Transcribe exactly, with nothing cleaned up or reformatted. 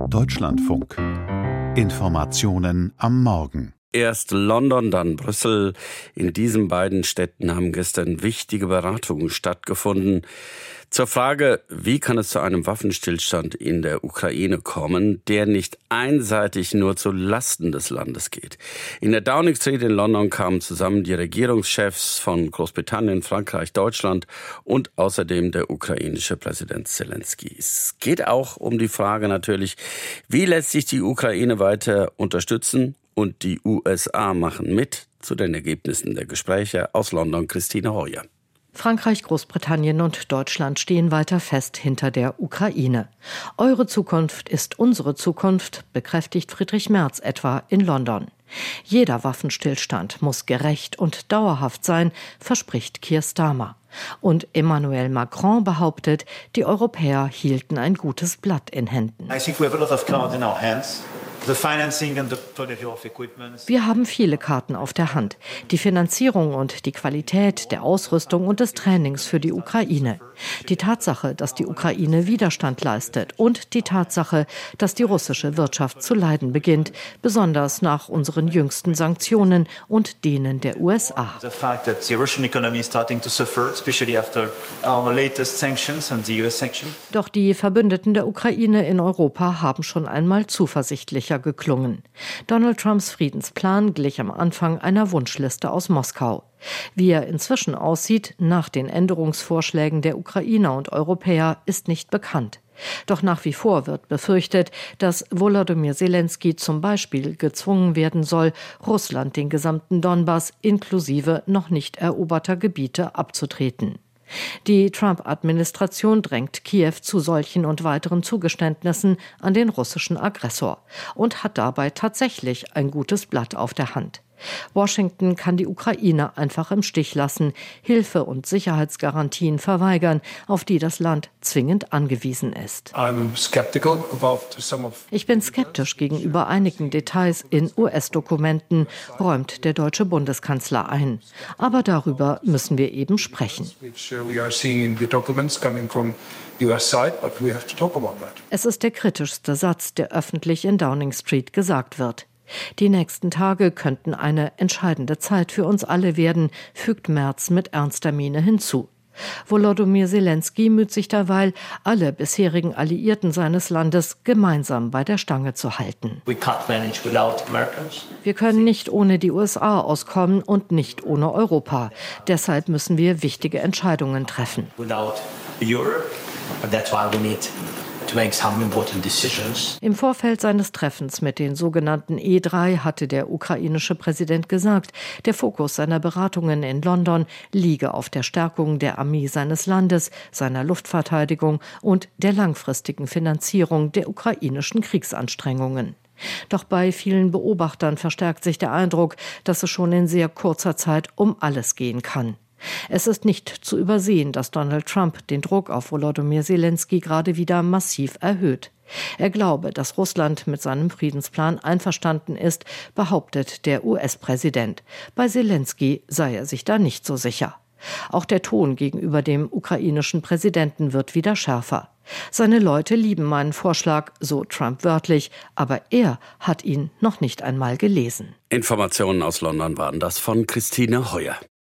Deutschlandfunk. Informationen am Morgen. Erst London, dann Brüssel. In diesen beiden Städten haben gestern wichtige Beratungen stattgefunden. Zur Frage, wie kann es zu einem Waffenstillstand in der Ukraine kommen, der nicht einseitig nur zu Lasten des Landes geht. In der Downing Street in London kamen zusammen die Regierungschefs von Großbritannien, Frankreich, Deutschland und außerdem der ukrainische Präsident Zelensky. Es geht auch um die Frage natürlich, wie lässt sich die Ukraine weiter unterstützen? Und die U S A machen mit. Zu den Ergebnissen der Gespräche aus London, Christine Heuer. Frankreich, Großbritannien und Deutschland stehen weiter fest hinter der Ukraine. Eure Zukunft ist unsere Zukunft, bekräftigt Friedrich Merz etwa in London. Jeder Waffenstillstand muss gerecht und dauerhaft sein, verspricht Keir Starmer. Und Emmanuel Macron behauptet, die Europäer hielten ein gutes Blatt in Händen. I think we have a lot of cards in our hands. Wir haben viele Karten auf der Hand. Die Finanzierung und die Qualität der Ausrüstung und des Trainings für die Ukraine. Die Tatsache, dass die Ukraine Widerstand leistet und die Tatsache, dass die russische Wirtschaft zu leiden beginnt, besonders nach unseren jüngsten Sanktionen und denen der U S A. Doch die Verbündeten der Ukraine in Europa haben schon einmal zuversichtlicher geklungen. Donald Trumps Friedensplan glich am Anfang einer Wunschliste aus Moskau. Wie er inzwischen aussieht, nach den Änderungsvorschlägen der Ukrainer und Europäer, ist nicht bekannt. Doch nach wie vor wird befürchtet, dass Volodymyr Zelensky zum Beispiel gezwungen werden soll, Russland den gesamten Donbass inklusive noch nicht eroberter Gebiete abzutreten. Die Trump-Administration drängt Kiew zu solchen und weiteren Zugeständnissen an den russischen Aggressor und hat dabei tatsächlich ein gutes Blatt auf der Hand. Washington kann die Ukraine einfach im Stich lassen, Hilfe und Sicherheitsgarantien verweigern, auf die das Land zwingend angewiesen ist. Ich bin skeptisch gegenüber einigen Details in U S-Dokumenten, räumt der deutsche Bundeskanzler ein. Aber darüber müssen wir eben sprechen. Es ist der kritischste Satz, der öffentlich in Downing Street gesagt wird. Die nächsten Tage könnten eine entscheidende Zeit für uns alle werden, fügt Merz mit ernster Miene hinzu. Volodymyr Zelensky müht sich derweil, alle bisherigen Alliierten seines Landes gemeinsam bei der Stange zu halten. Wir können nicht ohne die U S A auskommen und nicht ohne Europa. Deshalb müssen wir wichtige Entscheidungen treffen. Im Vorfeld seines Treffens mit den sogenannten E drei hatte der ukrainische Präsident gesagt, der Fokus seiner Beratungen in London liege auf der Stärkung der Armee seines Landes, seiner Luftverteidigung und der langfristigen Finanzierung der ukrainischen Kriegsanstrengungen. Doch bei vielen Beobachtern verstärkt sich der Eindruck, dass es schon in sehr kurzer Zeit um alles gehen kann. Es ist nicht zu übersehen, dass Donald Trump den Druck auf Volodymyr Zelensky gerade wieder massiv erhöht. Er glaube, dass Russland mit seinem Friedensplan einverstanden ist, behauptet der U S-Präsident. Bei Zelensky sei er sich da nicht so sicher. Auch der Ton gegenüber dem ukrainischen Präsidenten wird wieder schärfer. Seine Leute lieben meinen Vorschlag, so Trump wörtlich, aber er hat ihn noch nicht einmal gelesen. Informationen aus London waren das von Christine Heuer.